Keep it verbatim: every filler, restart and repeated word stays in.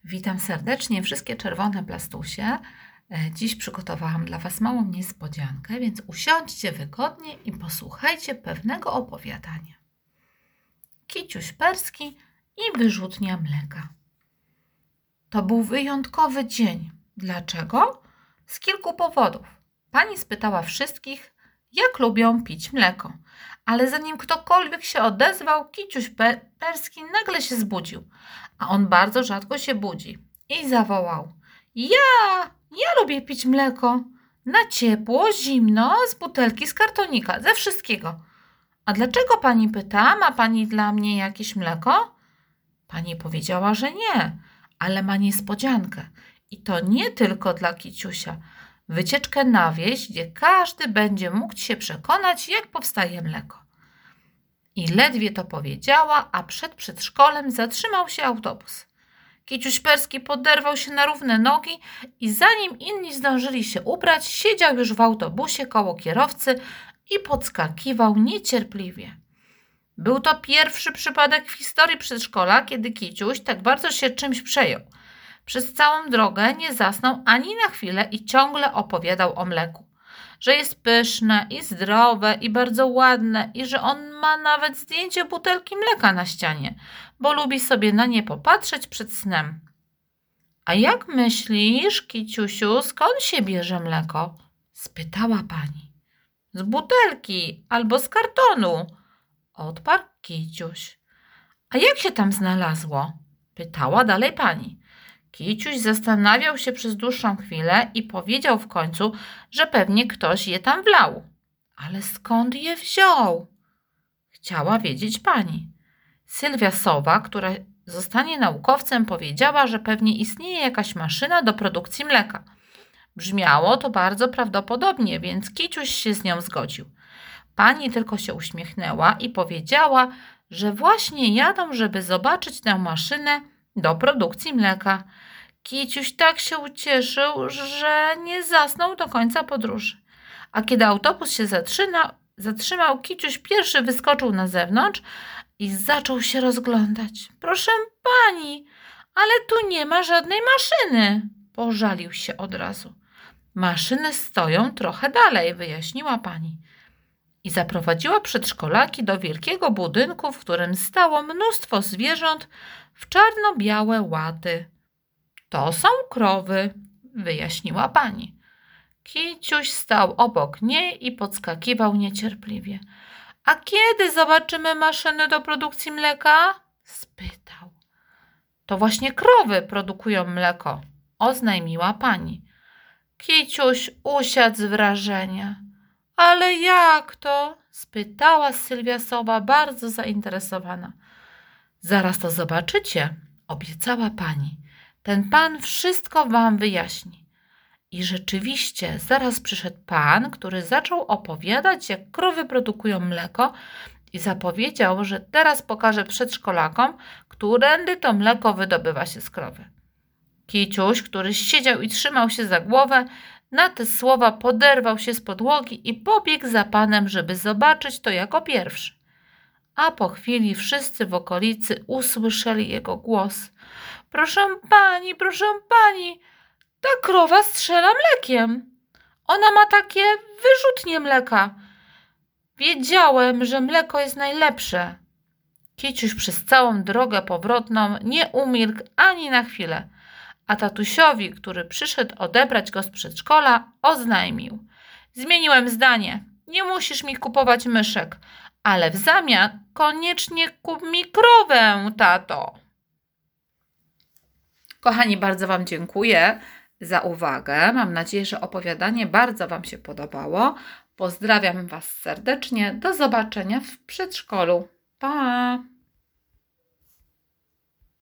Witam serdecznie wszystkie czerwone plastusie. Dziś przygotowałam dla Was małą niespodziankę, więc usiądźcie wygodnie i posłuchajcie pewnego opowiadania. Kiciuś Perski i wyrzutnia mleka. To był wyjątkowy dzień. Dlaczego? Z kilku powodów. Pani spytała wszystkich, jak lubią pić mleko. Ale zanim ktokolwiek się odezwał, Kiciuś Perski nagle się zbudził. A on bardzo rzadko się budzi. I zawołał. Ja, ja lubię pić mleko. Na ciepło, zimno, z butelki, z kartonika, ze wszystkiego. A dlaczego pani pyta? Ma pani dla mnie jakieś mleko? Pani powiedziała, że nie, ale ma niespodziankę. I to nie tylko dla Kiciusia. Wycieczkę na wieś, gdzie każdy będzie mógł się przekonać, jak powstaje mleko. I ledwie to powiedziała, a przed przedszkolem zatrzymał się autobus. Kiciuś Perski poderwał się na równe nogi i zanim inni zdążyli się ubrać, siedział już w autobusie koło kierowcy i podskakiwał niecierpliwie. Był to pierwszy przypadek w historii przedszkola, kiedy Kiciuś tak bardzo się czymś przejął. Przez całą drogę nie zasnął ani na chwilę i ciągle opowiadał o mleku. Że jest pyszne i zdrowe i bardzo ładne i że on ma nawet zdjęcie butelki mleka na ścianie, bo lubi sobie na nie popatrzeć przed snem. A jak myślisz, Kiciusiu, skąd się bierze mleko? Spytała pani. Z butelki albo z kartonu, odparł Kiciuś. A jak się tam znalazło? Pytała dalej pani. Kiciuś zastanawiał się przez dłuższą chwilę i powiedział w końcu, że pewnie ktoś je tam wlał. Ale skąd je wziął? Chciała wiedzieć pani. Sylwia Sowa, która zostanie naukowcem, powiedziała, że pewnie istnieje jakaś maszyna do produkcji mleka. Brzmiało to bardzo prawdopodobnie, więc Kiciuś się z nią zgodził. Pani tylko się uśmiechnęła i powiedziała, że właśnie jadą, żeby zobaczyć tę maszynę do produkcji mleka. Kiciuś tak się ucieszył, że nie zasnął do końca podróży. A kiedy autobus się zatrzymał, zatrzymał, Kiciuś pierwszy wyskoczył na zewnątrz i zaczął się rozglądać. Proszę pani, ale tu nie ma żadnej maszyny, pożalił się od razu. Maszyny stoją trochę dalej, wyjaśniła pani. I zaprowadziła przedszkolaki do wielkiego budynku, w którym stało mnóstwo zwierząt w czarno-białe łaty. To są krowy, wyjaśniła pani. Kiciuś stał obok niej i podskakiwał niecierpliwie. A kiedy zobaczymy maszyny do produkcji mleka? Spytał. To właśnie krowy produkują mleko, oznajmiła pani. Kiciuś usiadł z wrażenia. Ale jak to? Spytała Sylwia Sowa, bardzo zainteresowana. Zaraz to zobaczycie, obiecała pani. Ten pan wszystko wam wyjaśni. I rzeczywiście zaraz przyszedł pan, który zaczął opowiadać, jak krowy produkują mleko i zapowiedział, że teraz pokaże przedszkolakom, którędy to mleko wydobywa się z krowy. Kiciuś, który siedział i trzymał się za głowę, na te słowa poderwał się z podłogi i pobiegł za panem, żeby zobaczyć to jako pierwszy. A po chwili wszyscy w okolicy usłyszeli jego głos. Proszę pani, proszę pani, ta krowa strzela mlekiem. Ona ma takie wyrzutnie mleka. Wiedziałem, że mleko jest najlepsze. Kiciuś przez całą drogę powrotną nie umilkł ani na chwilę. A tatusiowi, który przyszedł odebrać go z przedszkola, oznajmił. Zmieniłem zdanie. Nie musisz mi kupować myszek, ale w zamian koniecznie kup mi krowę, tato. Kochani, bardzo wam dziękuję za uwagę. Mam nadzieję, że opowiadanie bardzo wam się podobało. Pozdrawiam was serdecznie. Do zobaczenia w przedszkolu. Pa!